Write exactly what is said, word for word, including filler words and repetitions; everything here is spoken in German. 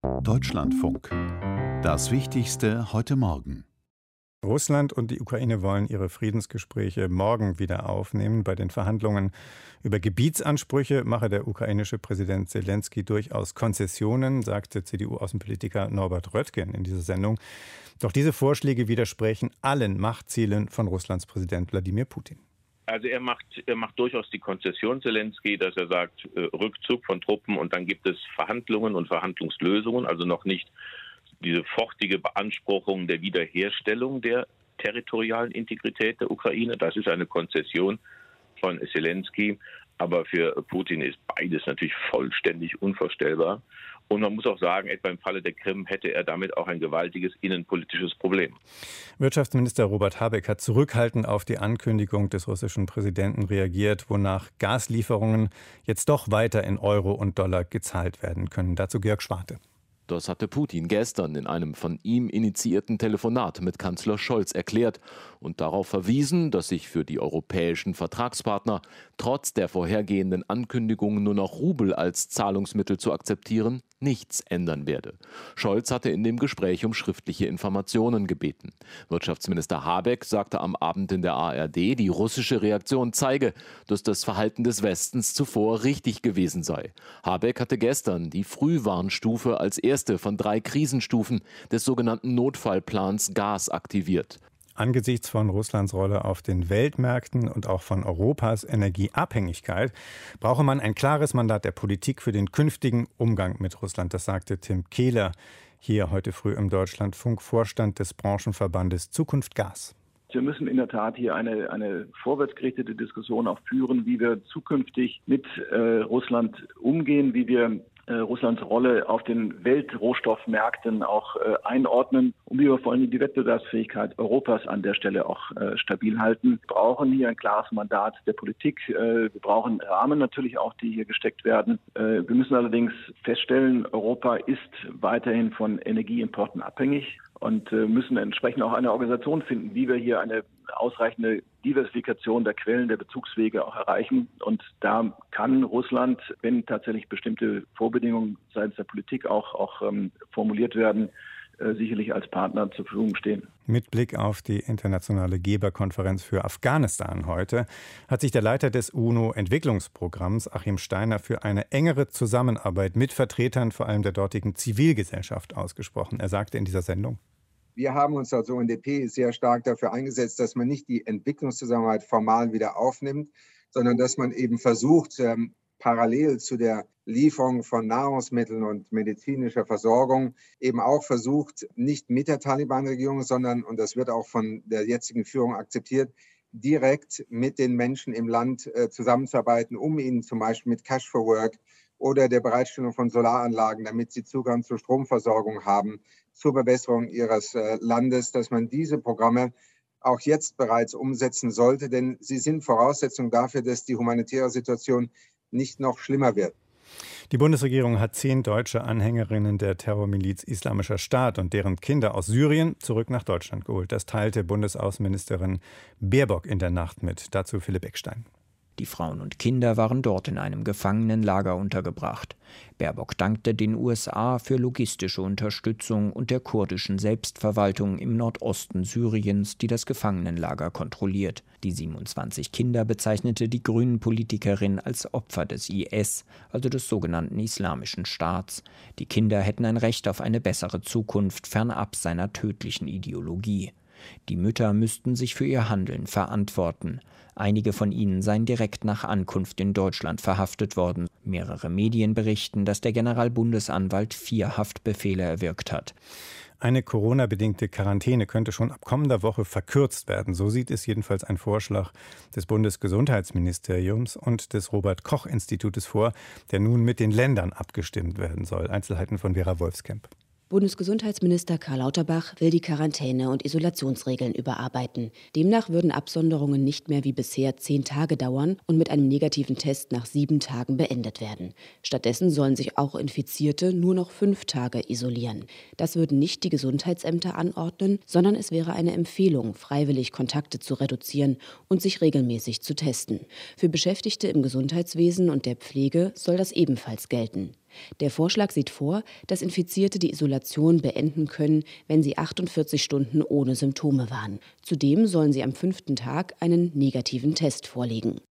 Deutschlandfunk. Das Wichtigste heute Morgen. Russland und die Ukraine wollen ihre Friedensgespräche morgen wieder aufnehmen. Bei den Verhandlungen über Gebietsansprüche mache der ukrainische Präsident Selenskyj durchaus Konzessionen, sagte C D U-Außenpolitiker Norbert Röttgen in dieser Sendung. Doch diese Vorschläge widersprechen allen Machtzielen von Russlands Präsident Wladimir Putin. Also er macht, er macht durchaus die Konzession Selenskyj, dass er sagt, äh, Rückzug von Truppen und dann gibt es Verhandlungen und Verhandlungslösungen, also noch nicht diese sofortige Beanspruchung der Wiederherstellung der territorialen Integrität der Ukraine. Das ist eine Konzession von Selenskyj, aber für Putin ist beides natürlich vollständig unvorstellbar. Und man muss auch sagen, etwa im Falle der Krim hätte er damit auch ein gewaltiges innenpolitisches Problem. Wirtschaftsminister Robert Habeck hat zurückhaltend auf die Ankündigung des russischen Präsidenten reagiert, wonach Gaslieferungen jetzt doch weiter in Euro und Dollar gezahlt werden können. Dazu Georg Schwarte. Das hatte Putin gestern in einem von ihm initiierten Telefonat mit Kanzler Scholz erklärt und darauf verwiesen, dass sich für die europäischen Vertragspartner trotz der vorhergehenden Ankündigungen, nur noch Rubel als Zahlungsmittel zu akzeptieren, nichts ändern werde. Scholz hatte in dem Gespräch um schriftliche Informationen gebeten. Wirtschaftsminister Habeck sagte am Abend in der A R D, die russische Reaktion zeige, dass das Verhalten des Westens zuvor richtig gewesen sei. Habeck hatte gestern die Frühwarnstufe als erste von drei Krisenstufen des sogenannten Notfallplans Gas aktiviert. Angesichts von Russlands Rolle auf den Weltmärkten und auch von Europas Energieabhängigkeit brauche man ein klares Mandat der Politik für den künftigen Umgang mit Russland. Das sagte Tim Kehler hier heute früh im Deutschlandfunk, Vorstand des Branchenverbandes Zukunft Gas. Wir müssen in der Tat hier eine, eine vorwärtsgerichtete Diskussion auch führen, wie wir zukünftig mit äh, Russland umgehen, wie wir äh, Russlands Rolle auf den Weltrohstoffmärkten auch äh, einordnen und wie wir vor allem die Wettbewerbsfähigkeit Europas an der Stelle auch äh, stabil halten. Wir brauchen hier ein klares Mandat der Politik. Äh, wir brauchen Rahmen natürlich auch, die hier gesteckt werden. Äh, wir müssen allerdings feststellen, Europa ist weiterhin von Energieimporten abhängig. Und äh, müssen entsprechend auch eine Organisation finden, wie wir hier eine ausreichende Diversifikation der Quellen, der Bezugswege auch erreichen. Und da kann Russland, wenn tatsächlich bestimmte Vorbedingungen seitens der Politik auch, auch ähm, formuliert werden, äh, sicherlich als Partner zur Verfügung stehen. Mit Blick auf die internationale Geberkonferenz für Afghanistan heute hat sich der Leiter des UNO-Entwicklungsprogramms, Achim Steiner, für eine engere Zusammenarbeit mit Vertretern vor allem der dortigen Zivilgesellschaft ausgesprochen. Er sagte in dieser Sendung: Wir haben uns als O N D P sehr stark dafür eingesetzt, dass man nicht die Entwicklungszusammenarbeit formal wieder aufnimmt, sondern dass man eben versucht, ähm, parallel zu der Lieferung von Nahrungsmitteln und medizinischer Versorgung eben auch versucht, nicht mit der Taliban-Regierung, sondern, und das wird auch von der jetzigen Führung akzeptiert, direkt mit den Menschen im Land äh, zusammenzuarbeiten, um ihnen zum Beispiel mit Cash for Work oder der Bereitstellung von Solaranlagen, damit sie Zugang zur Stromversorgung haben, zur Verbesserung ihres äh, Landes, dass man diese Programme auch jetzt bereits umsetzen sollte, denn sie sind Voraussetzung dafür, dass die humanitäre Situation nicht noch schlimmer wird. Die Bundesregierung hat zehn deutsche Anhängerinnen der Terrormiliz Islamischer Staat und deren Kinder aus Syrien zurück nach Deutschland geholt. Das teilte Bundesaußenministerin Baerbock in der Nacht mit. Dazu Philipp Eckstein. Die Frauen und Kinder waren dort in einem Gefangenenlager untergebracht. Baerbock dankte den U S A für logistische Unterstützung und der kurdischen Selbstverwaltung im Nordosten Syriens, die das Gefangenenlager kontrolliert. Die siebenundzwanzig Kinder bezeichnete die Grünen-Politikerin als Opfer des I S, also des sogenannten Islamischen Staats. Die Kinder hätten ein Recht auf eine bessere Zukunft fernab seiner tödlichen Ideologie. Die Mütter müssten sich für ihr Handeln verantworten. Einige von ihnen seien direkt nach Ankunft in Deutschland verhaftet worden. Mehrere Medien berichten, dass der Generalbundesanwalt vier Haftbefehle erwirkt hat. Eine Corona-bedingte Quarantäne könnte schon ab kommender Woche verkürzt werden. So sieht es jedenfalls ein Vorschlag des Bundesgesundheitsministeriums und des Robert-Koch-Institutes vor, der nun mit den Ländern abgestimmt werden soll. Einzelheiten von Vera Wolfskamp. Bundesgesundheitsminister Karl Lauterbach will die Quarantäne- und Isolationsregeln überarbeiten. Demnach würden Absonderungen nicht mehr wie bisher zehn Tage dauern und mit einem negativen Test nach sieben Tagen beendet werden. Stattdessen sollen sich auch Infizierte nur noch fünf Tage isolieren. Das würden nicht die Gesundheitsämter anordnen, sondern es wäre eine Empfehlung, freiwillig Kontakte zu reduzieren und sich regelmäßig zu testen. Für Beschäftigte im Gesundheitswesen und der Pflege soll das ebenfalls gelten. Der Vorschlag sieht vor, dass Infizierte die Isolation beenden können, wenn sie achtundvierzig Stunden ohne Symptome waren. Zudem sollen sie am fünften Tag einen negativen Test vorlegen.